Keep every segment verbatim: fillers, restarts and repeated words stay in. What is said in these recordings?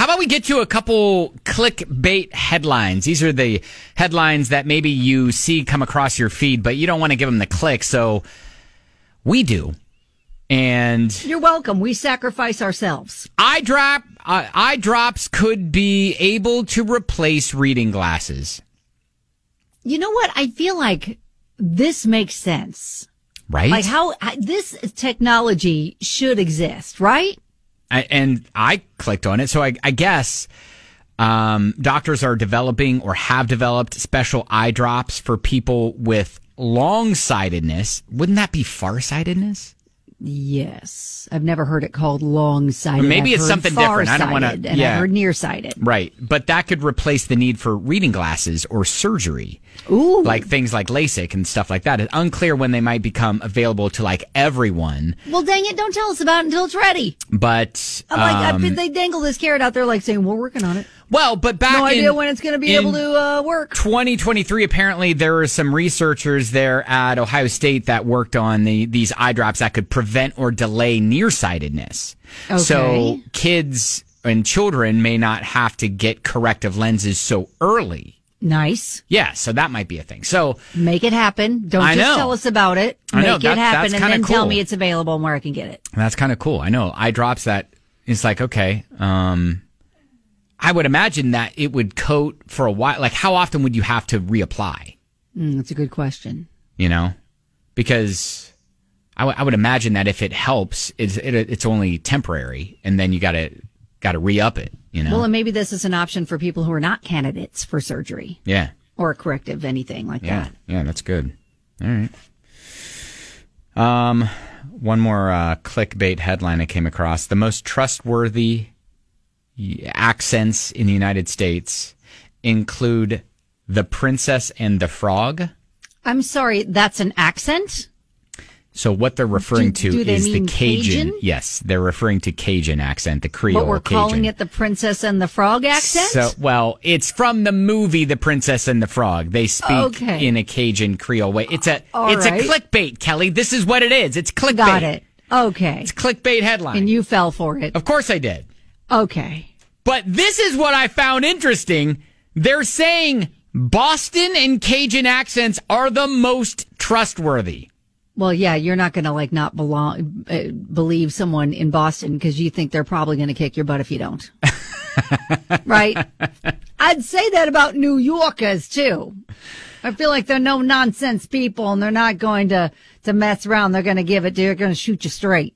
How about we get to a couple clickbait headlines? These are the headlines that maybe you see come across your feed, but you don't want to give them the click, so we do. And you're welcome. We sacrifice ourselves. Eye drop, uh, eye drops could be able to replace reading glasses. You know what? I feel like this makes sense. Right? Like how this technology should exist, right? I, and I clicked on it. So I, I guess um, doctors are developing or have developed special eye drops for people with long-sightedness. Wouldn't that be farsightedness? Yes. I've never heard it called long-sighted. Maybe I've it's something different. I don't want to. And yeah. I heard nearsighted. Right. But that could replace the need for reading glasses or surgery. Ooh. Like things like LASIK and stuff like that. It's unclear when they might become available to like everyone. Well, dang it. Don't tell us about it until it's ready. But I'm like, um, I, they dangle this carrot out there like saying, we're working on it. Well, but back no in, idea when it's going to be able to uh, work. twenty twenty-three, apparently there were some researchers there at Ohio State that worked on the these eye drops that could prevent or delay nearsightedness. Okay. So kids and children may not have to get corrective lenses so early. Nice. Yeah, so that might be a thing. So make it happen. Don't I just know. tell us about it. I Make know, it that- happen that's and kinda then tell cool. me it's available and where I can get it. That's kind of cool. I know. Eye drops that it's like, okay, um, I would imagine that it would coat for a while. Like, how often would you have to reapply? Mm, that's a good question. You know? Because I, w- I would imagine that if it helps, it's, it, it's only temporary, and then you gotta, gotta re-up it, you know? Well, and maybe this is an option for people who are not candidates for surgery. Yeah. Or corrective, anything like Yeah. that. Yeah, that's good. All right. Um, one more uh, clickbait headline I came across. The most trustworthy accents in the United States include The Princess and the Frog. I'm sorry, that's an accent? So what they're referring Do- to do they is the mean Cajun. Cajun? Yes, they're referring to Cajun accent, the Creole But we're Cajun. calling it the Princess and the Frog accent? So, well, it's from the movie The Princess and the Frog. They speak Okay. in a Cajun Creole way. It's a All it's right. a clickbait, Kelly. This is what it is. It's clickbait. Got it. Okay. It's clickbait headline. And you fell for it. Of course I did. Okay. But this is what I found interesting. They're saying Boston and Cajun accents are the most trustworthy. Well, yeah, you're not going to like not belong, uh, believe someone in Boston because you think they're probably going to kick your butt if you don't. Right? I'd say that about New Yorkers too. I feel like they're no nonsense people and they're not going to, to mess around. They're going to give it, they're going to shoot you straight.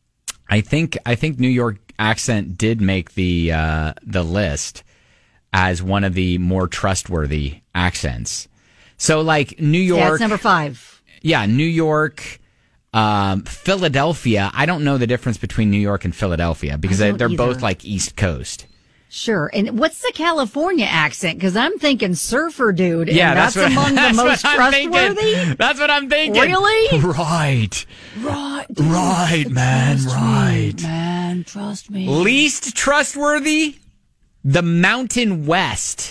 I think I think New York accent did make the uh, the list as one of the more trustworthy accents. So like New York, Yeah, it's number five. Yeah, New York, um, Philadelphia. I don't know the difference between New York and Philadelphia because I they, don't they're either. both like East Coast. Sure. And what's the California accent? Because I'm thinking surfer dude. Yeah, and that's, that's, what, among that's the most what I'm trustworthy. thinking. That's what I'm thinking. Really? Right. Right. dude. Right, man. Trust Right. Me, man, trust me. Least trustworthy? The Mountain West.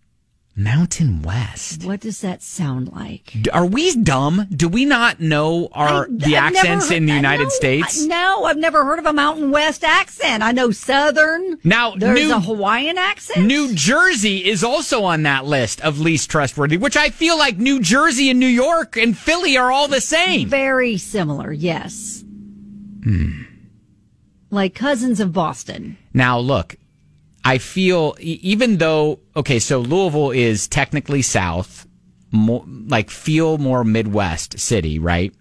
Mountain West. What does that sound like? D- Are we dumb? Do we not know our I- the I've never accents heard- in the I United know- States? I- No, I've never heard of a Mountain West accent. I know Southern. Now, There's New- a Hawaiian accent. New Jersey is also on that list of least trustworthy, which I feel like New Jersey and New York and Philly are all the same. Very similar, yes. Hmm. Like cousins of Boston. Now, look, I feel e- even though, okay, so Louisville is technically south, more, like feel more Midwest city, right?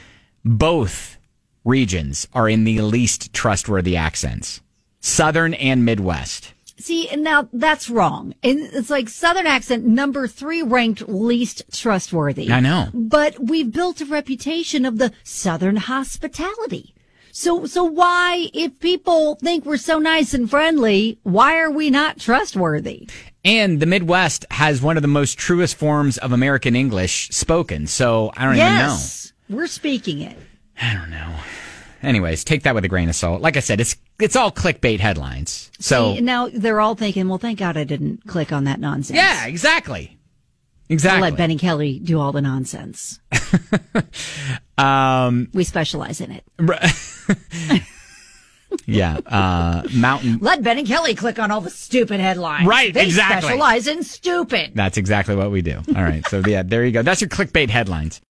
Both regions are in the least trustworthy accents, Southern and Midwest. See, and now that's wrong. And it's like Southern accent, number three ranked least trustworthy. I know. But we've built a reputation of the Southern hospitality. So, so why, if people think we're so nice and friendly, why are we not trustworthy? And the Midwest has one of the most truest forms of American English spoken, so I don't Yes, we're speaking it. even know. I don't know. Anyways, take that with a grain of salt. Like I said, it's it's all clickbait headlines. So See, now they're all thinking, well, thank God I didn't click on that nonsense. yeah, exactly. I'll Exactly. let Benny Kelly do all the nonsense. um, We specialize in it. Yeah, uh, mountain. Let Ben and Kelly click on all the stupid headlines. Right, they exactly. They specialize in stupid. That's exactly what we do. All right, so yeah, there you go. That's your clickbait headlines.